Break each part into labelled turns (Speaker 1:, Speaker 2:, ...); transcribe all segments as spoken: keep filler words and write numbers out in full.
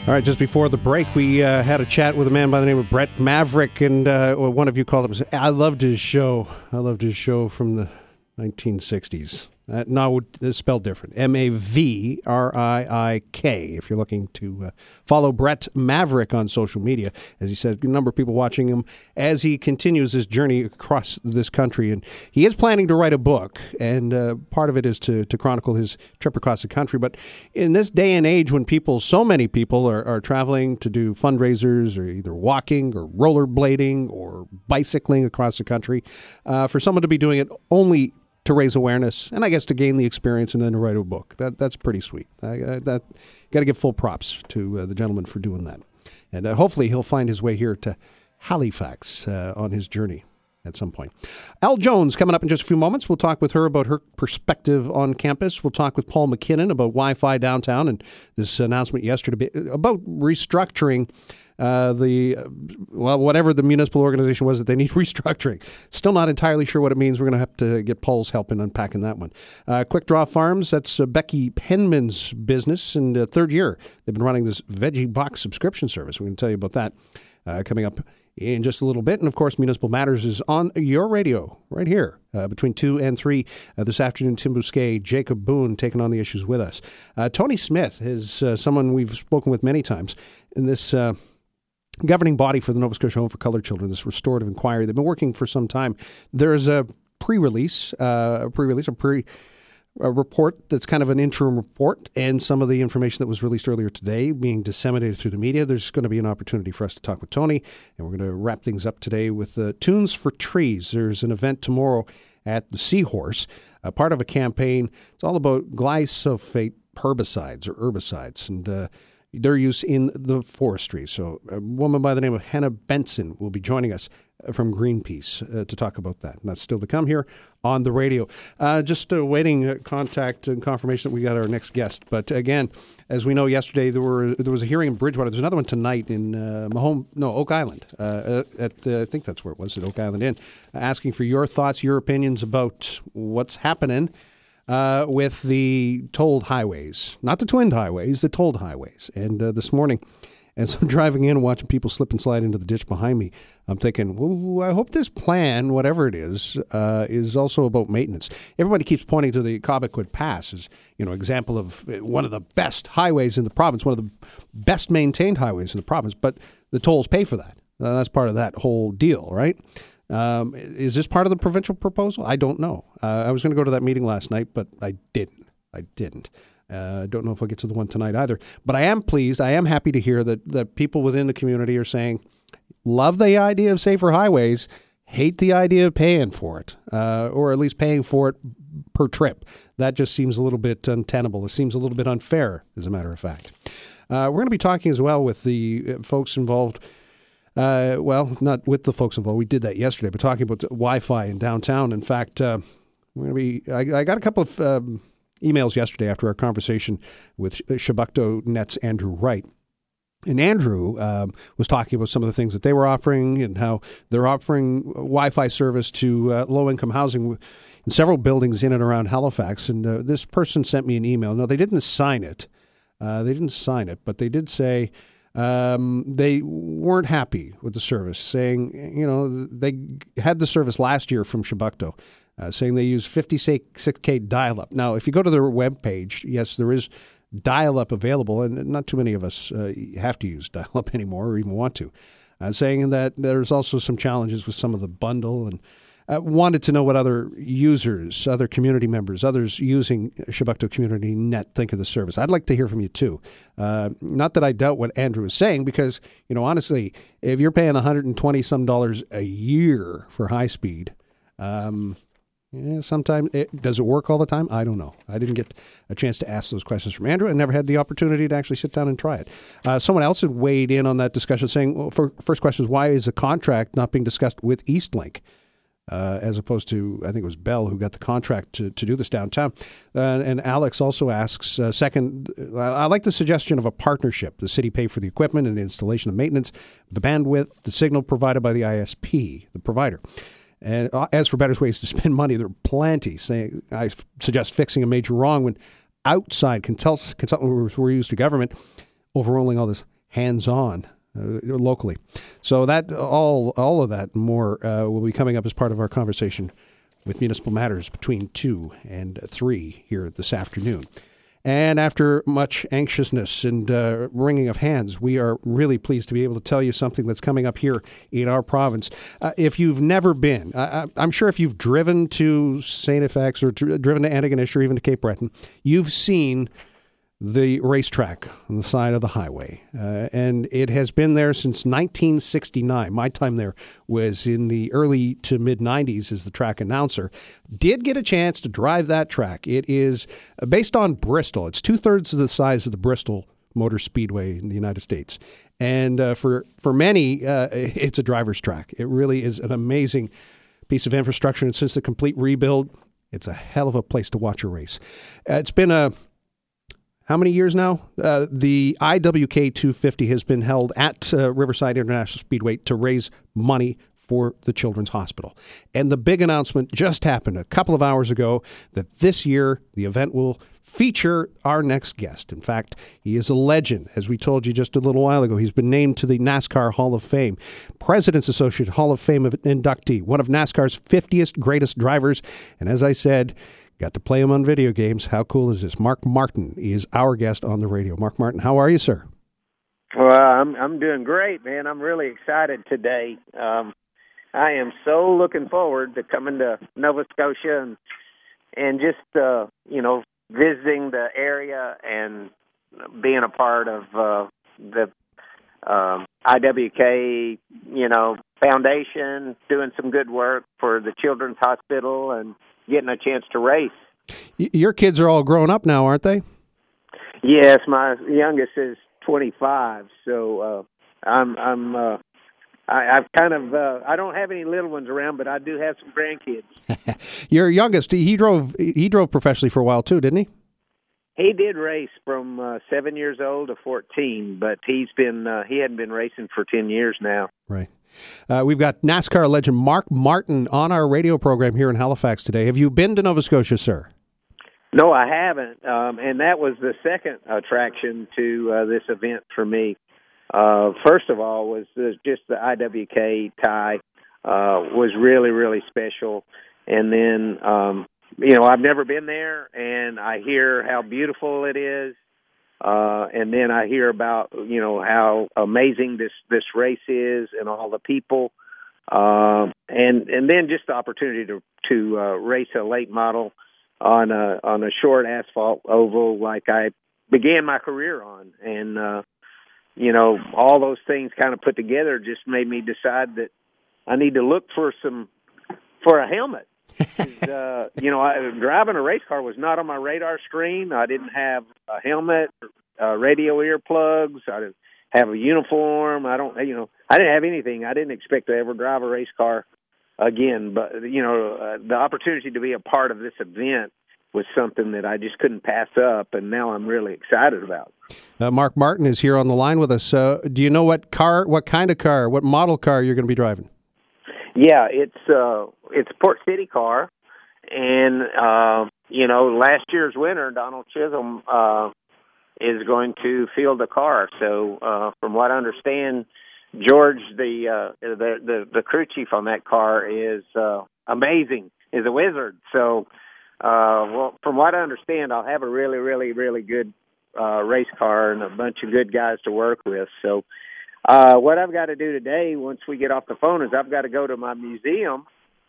Speaker 1: All right, just before the break, we uh, had a chat with a man by the name of Brett Maverick, and uh, well, one of you called him. I loved his show. I loved his show from the nineteen sixties. Uh, no, it's spelled different. M A V R I I K, if you're looking to uh, follow Brett Maverick on social media. As he said, a number of people watching him as he continues his journey across this country. And he is planning to write a book, and uh, part of it is to, to chronicle his trip across the country. But in this day and age when people, so many people are, are traveling to do fundraisers or either walking or rollerblading or bicycling across the country, uh, for someone to be doing it only to raise awareness, and I guess to gain the experience and then to write a book. That That's pretty sweet. I, I, that got to give full props to uh, the gentleman for doing that. And uh, hopefully he'll find his way here to Halifax uh, on his journey at some point. Al Jones coming up in just a few moments. We'll talk with her about her perspective on campus. We'll talk with Paul McKinnon about Wi-Fi downtown and this announcement yesterday about restructuring Uh, the, uh, well, whatever the municipal organization was that they need restructuring. Still not entirely sure what it means. We're going to have to get Paul's help in unpacking that one. Uh, Quick Draw Farms, that's uh, Becky Penman's business. In the third year, they've been running this veggie box subscription service. We're going to tell you about that uh, coming up in just a little bit. And, of course, Municipal Matters is on your radio right here uh, between two and three uh, this afternoon. Tim Bousquet, Jacob Boone taking on the issues with us. Uh, Tony Smith is uh, someone we've spoken with many times in this uh governing body for the Nova Scotia Home for Colored Children, this restorative inquiry. They've been working for some time. There's a pre-release, uh, a pre-release, a pre a report that's kind of an interim report, and some of the information that was released earlier today being disseminated through the media. There's going to be an opportunity for us to talk with Tony, and we're going to wrap things up today with uh, Tunes for Trees. There's an event tomorrow at the Seahorse, a part of a campaign. It's all about glyphosate herbicides or herbicides, and uh, their use in the forestry. So a woman by the name of Hannah Benson will be joining us from Greenpeace uh, to talk about that. And that's still to come here on the radio. Uh, just uh, waiting uh, contact and confirmation that we got our next guest. But again, as we know, yesterday there were there was a hearing in Bridgewater. There's another one tonight in uh, Mahone, no, Oak Island. Uh, at uh, I think that's where it was, at Oak Island Inn. Uh, asking for your thoughts, your opinions about what's happening Uh, with the tolled highways, not the twinned highways, the tolled highways. And uh, this morning, as I'm driving in and watching people slip and slide into the ditch behind me, I'm thinking, well, I hope this plan, whatever it is, uh, is also about maintenance. Everybody keeps pointing to the Cobequid Pass as, you know, example of one of the best highways in the province, one of the best maintained highways in the province, but the tolls pay for that. Uh, that's part of that whole deal, right? Um, is this part of the provincial proposal? I don't know. Uh, I was going to go to that meeting last night, but I didn't. I didn't. I uh, don't know if I'll get to the one tonight either. But I am pleased. I am happy to hear that, that people within the community are saying, love the idea of safer highways, hate the idea of paying for it, uh, or at least paying for it per trip. That just seems a little bit untenable. It seems a little bit unfair, as a matter of fact. Uh, we're going to be talking as well with the folks involved. Uh, well, not with the folks involved. We did that yesterday, but talking about Wi-Fi in downtown. In fact, uh, we're going to be. I, I got a couple of um, emails yesterday after our conversation with Chebucto Net's Andrew Wright. And Andrew um, was talking about some of the things that they were offering and how they're offering Wi-Fi service to uh, low-income housing in several buildings in and around Halifax. And uh, this person sent me an email. No, they didn't sign it. Uh, they didn't sign it, but they did say Um, they weren't happy with the service, saying, you know, they had the service last year from Chebucto, uh, saying they use fifty-six K dial-up. Now, if you go to their webpage, yes, there is dial-up available, and not too many of us uh, have to use dial-up anymore or even want to, uh, saying that there's also some challenges with some of the bundle, and uh, wanted to know what other users, other community members, others using Chebucto Community Net think of the service. I'd like to hear from you, too. Uh, not that I doubt what Andrew is saying, because, you know, honestly, if you're paying one hundred twenty some dollars a year for high speed, um, yeah, sometimes, it, does it work all the time? I don't know. I didn't get a chance to ask those questions from Andrew. I never had the opportunity to actually sit down and try it. Uh, someone else had weighed in on that discussion, saying, well, for, first question is, why is the contract not being discussed with Eastlink? Uh, as opposed to, I think it was Bell who got the contract to, to do this downtown. Uh, and Alex also asks, uh, second, I like the suggestion of a partnership. The city pay for the equipment and the installation and maintenance, the bandwidth, the signal provided by the I S P, the provider. And as for better ways to spend money, there are plenty. Saying, I suggest fixing a major wrong when outside consult- consultants were used to government, overruling all this hands-on uh, locally. So that all all of that and more uh, will be coming up as part of our conversation with Municipal Matters between two and three here this afternoon. And after much anxiousness and uh, wringing of hands, we are really pleased to be able to tell you something that's coming up here in our province. Uh, if you've never been, I, I'm sure if you've driven to Saint F X or dr- driven to Antigonish or even to Cape Breton, you've seen the racetrack on the side of the highway. Uh, and it has been there since nineteen sixty-nine. My time there was in the early to mid-nineties as the track announcer. Did get a chance to drive that track. It is based on Bristol. It's two-thirds of the size of the Bristol Motor Speedway in the United States. And uh, for, for many, uh, it's a driver's track. It really is an amazing piece of infrastructure. And since the complete rebuild, it's a hell of a place to watch a race. Uh, it's been a How many years now? Uh, the I W K two fifty has been held at uh, Riverside International Speedway to raise money for the Children's Hospital. And the big announcement just happened a couple of hours ago that this year the event will feature our next guest. In fact, he is a legend. As we told you just a little while ago, he's been named to the NASCAR Hall of Fame, President's Associate Hall of Fame inductee, one of NASCAR's fiftieth greatest drivers. And as I said, got to play him on video games. How cool is this? Mark Martin is our guest on the radio. Mark Martin, how are you, sir?
Speaker 2: Well, I'm I'm doing great, man. I'm really excited today. Um, I am so looking forward to coming to Nova Scotia and and just uh, you know visiting the area and being a part of uh, the um, I W K you know Foundation, doing some good work for the Children's Hospital and getting a chance to race.
Speaker 1: Your kids are all grown up now, aren't they?
Speaker 2: Yes, my youngest is twenty-five, so uh, I'm I'm uh, I, I've kind of uh, I don't have any little ones around, but I do have some grandkids.
Speaker 1: Your youngest, he drove he drove professionally for a while too, didn't he?
Speaker 2: He did race from uh, seven years old to fourteen, but he's been uh, he hadn't been racing for ten years now.
Speaker 1: Right. Uh, we've got NASCAR legend Mark Martin on our radio program here in Halifax today. Have you been to Nova Scotia, sir?
Speaker 2: No, I haven't, um, and that was the second attraction to uh, this event for me. Uh, first of all, was the, just the I W K tie uh, was really, really special, and then um, you know I've never been there, and I hear how beautiful it is. Uh, and then I hear about, you know, how amazing this, this race is and all the people. Um, and, and then just the opportunity to, to, uh, race a late model on a, on a short asphalt oval like I began my career on. And, uh, you know, all those things kind of put together just made me decide that I need to look for some, for a helmet. uh, you know, I, driving a race car was not on my radar screen. I didn't have a helmet, uh, radio earplugs. I didn't have a uniform. I don't, you know, I didn't have anything. I didn't expect to ever drive a race car again. But, you know, uh, the opportunity to be a part of this event was something that I just couldn't pass up, and now I'm really excited about.
Speaker 1: Uh, Mark Martin is here on the line with us. Uh, do you know what car, what kind of car, what model car you're going to be driving?
Speaker 2: Yeah, it's uh, it's a Port City car, and uh, you know, last year's winner, Donald Chisholm, uh, is going to field the car. So, uh, from what I understand, George, the uh, the, the the crew chief on that car, is uh, amazing, is a wizard. So, uh, well, from what I understand, I'll have a really, really, really good uh, race car and a bunch of good guys to work with. So. Uh, what I've got to do today, once we get off the phone, is I've got to go to my museum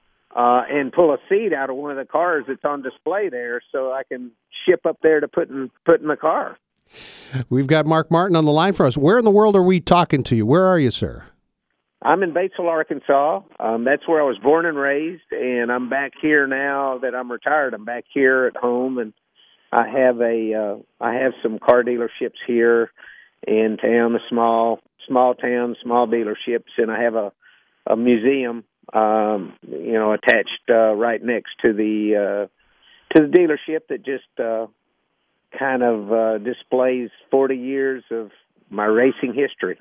Speaker 2: uh, and pull a seat out of one of the cars that's on display there, so I can ship up there to put in put in the car.
Speaker 1: We've got Mark Martin on the line for us. Where in the world are we talking to you? Where are you, sir?
Speaker 2: I'm in Batesville, Arkansas. Um, that's where I was born and raised, and I'm back here now that I'm retired. I'm back here at home, and I have a uh, I have some car dealerships here in town, a small. small town, small dealerships, and I have a, a museum, um, you know, attached uh, right next to the uh, to the dealership that just uh, kind of uh, displays forty years of my racing history.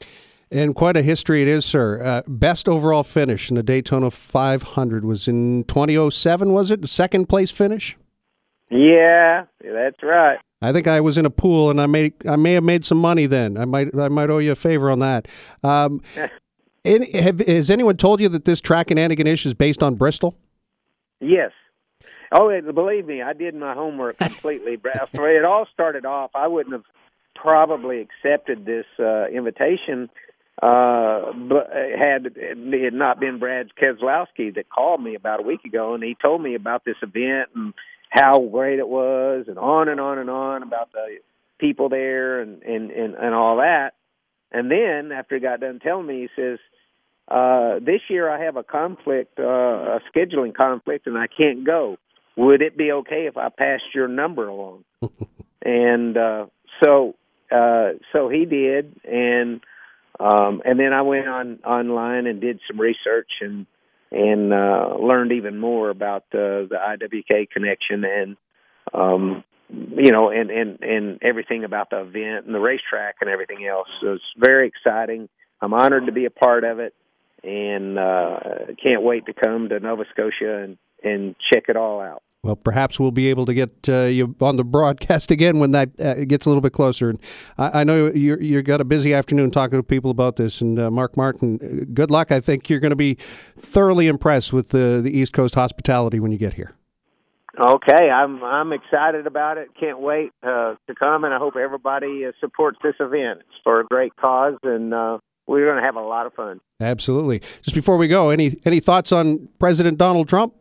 Speaker 1: And quite a history it is, sir. Uh, best overall finish in the Daytona five hundred was in twenty oh seven, was it? The second place finish?
Speaker 2: Yeah, that's right.
Speaker 1: I think I was in a pool, and I may I may have made some money then. I might I might owe you a favor on that. Um, and have, has anyone told you that this track in Antigonish is based on Bristol?
Speaker 2: Yes. Oh, believe me, I did my homework completely. It all started off, I wouldn't have probably accepted this uh, invitation uh, but had it had not been Brad Keselowski that called me about a week ago, and he told me about this event and how great it was, and on and on and on about the people there and, and, and, and all that. And then after he got done telling me, he says, uh, this year I have a conflict, uh, a scheduling conflict, and I can't go. Would it be okay if I passed your number along? and uh, so uh, so he did, and um, and then I went on online and did some research and and uh, learned even more about uh, the I W K connection and um, you know and, and, and everything about the event and the racetrack and everything else. So it's very exciting. I'm honored to be a part of it, and uh, can't wait to come to Nova Scotia and, and check it all out.
Speaker 1: Well, perhaps we'll be able to get uh, you on the broadcast again when that uh, gets a little bit closer. And I, I know you're, you've got a busy afternoon talking to people about this. And uh, Mark Martin, good luck. I think you're going to be thoroughly impressed with the, the East Coast hospitality when you get here.
Speaker 2: Okay, I'm I'm excited about it. Can't wait uh, to come, and I hope everybody uh, supports this event. It's for a great cause, and uh, we're going to have a lot of fun.
Speaker 1: Absolutely. Just before we go, any any thoughts on President Donald Trump?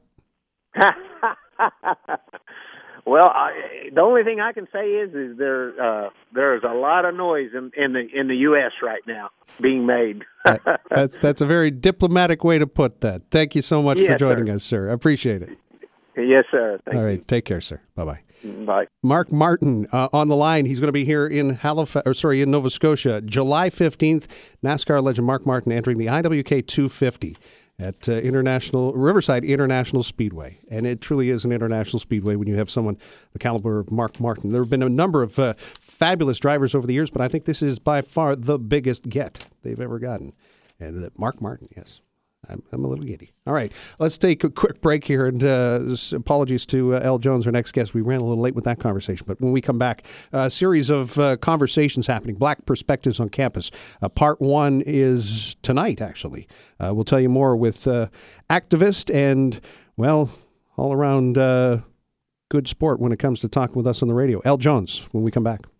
Speaker 2: Well, I, the only thing I can say is, is there uh, there's a lot of noise in, in the in the U S right now being made.
Speaker 1: that, that's that's a very diplomatic way to put that. Thank you so much
Speaker 2: yes,
Speaker 1: for joining
Speaker 2: sir.
Speaker 1: us, sir. I appreciate it.
Speaker 2: Yes, sir. Thank
Speaker 1: All
Speaker 2: you.
Speaker 1: right, take care, sir. Bye bye.
Speaker 2: Bye.
Speaker 1: Mark Martin uh, on the line. He's going to be here in Halifax, or sorry, in Nova Scotia, July fifteenth. NASCAR legend Mark Martin entering the I W K two fifty. At uh, International Riverside International Speedway. And it truly is an international speedway when you have someone the caliber of Mark Martin. There have been a number of uh, fabulous drivers over the years, but I think this is by far the biggest get they've ever gotten. And uh, Mark Martin, yes. I'm, I'm a little giddy. All right, let's take a quick break here. And uh, apologies to uh, Al Jones, our next guest. We ran a little late with that conversation. But when we come back, a series of uh, conversations happening, Black Perspectives on Campus. Uh, part one is tonight, actually. Uh, we'll tell you more with uh, activist and, well, all around uh, good sport when it comes to talking with us on the radio. Al Jones, when we come back.